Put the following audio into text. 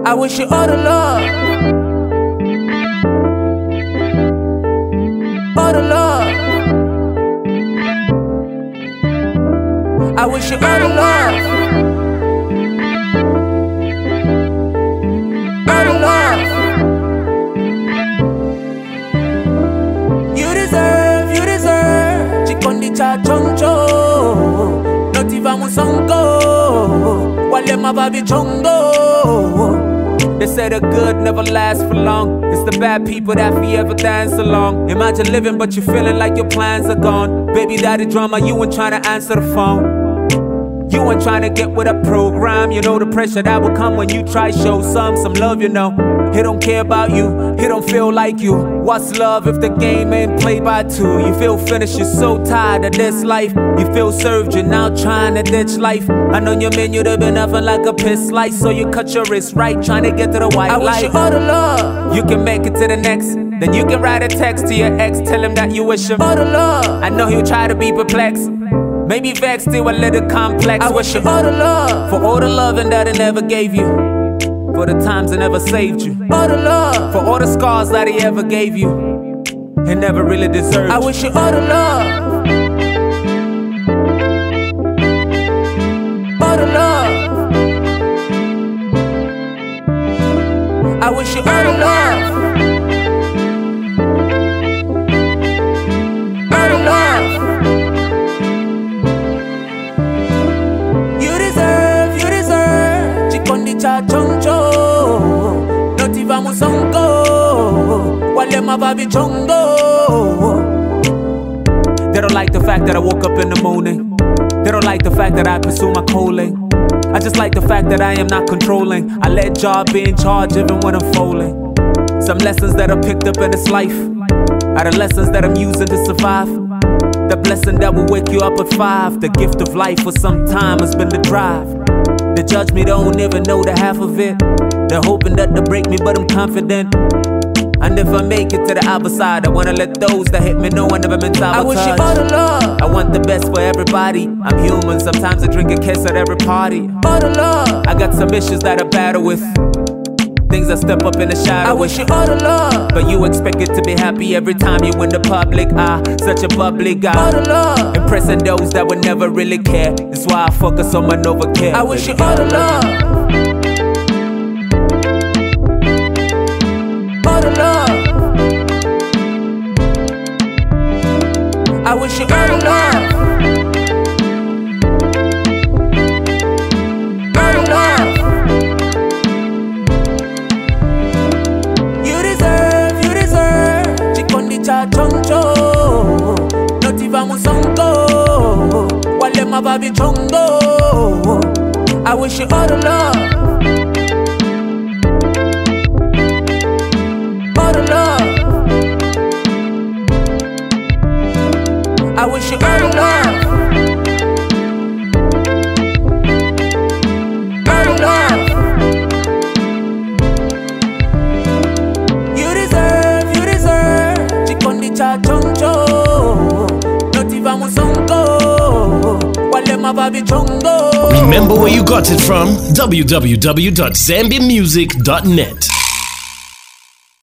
I wish you all the love. All the love. I wish you all the love. All the love. You deserve. Chikondicha choncho. Notiva musongo. Wale mababi chongo. They say the good never lasts for long. It's the bad people that forever dance along. Imagine living but you feeling like your plans are gone. Baby daddy drama, you ain't trying to answer the phone. You ain't trying to get with a program. You know the pressure that will come when you try show some love, you know. He don't care about you, he don't feel like you. What's love if the game ain't played by two? You feel finished, you're so tired of this life. You feel served, you're now trying to ditch life. And on your menu there been nothing like a piss slice. So you cut your wrist right, trying to get to the white light. I wish you all the love. You can make it to the next. Then you can write a text to your ex, tell him that you wish him all the love. I know he'll try to be perplexed, maybe vexed, still a little complex. I wish you all the love. For all the loving that it never gave you, for the times it never saved you, all the love. For all the scars that he ever gave you, he never really deserved. I wish you all the love. All the love. I wish you all the love. All the love. You deserve. Chikondicha choncho. Notiva musongo. Wale mababi chongo. They don't like the fact that I woke up in the morning. They don't like the fact that I pursue my calling. I just like the fact that I am not controlling. I let God be in charge even when I'm falling. Some lessons that I picked up in this life are the lessons that I'm using to survive. The blessing that will wake you up at 5. The gift of life for some time has been the drive. They judge me, don't even know the half of it. They're hoping that they break me, but I'm confident. And if I make it to the other side, I wanna let those that hit me know I never meant sabotage. I wish you all the love. I want the best for everybody. I'm human, sometimes I drink a kiss at every party. All the love. I got some issues that I battle with, things I step up in the shadow. I wish you all the love. But you expect it to be happy every time you in the public. Such a bubbly guy. All the love. Impressing those that would never really care. That's why I focus on my Nova care. I wish you all the love. All the love. I wish you all the love. All the love. You deserve. Chikondicha choncho. Notiva musongo. Wale mababi chongo. I wish you all the love. All the love. I wish you all the love. All the love. You deserve. Chikondicha choncho. Notiva musongo. Wale mababi chongo. Remember where you got it from? www.zambiamusic.net.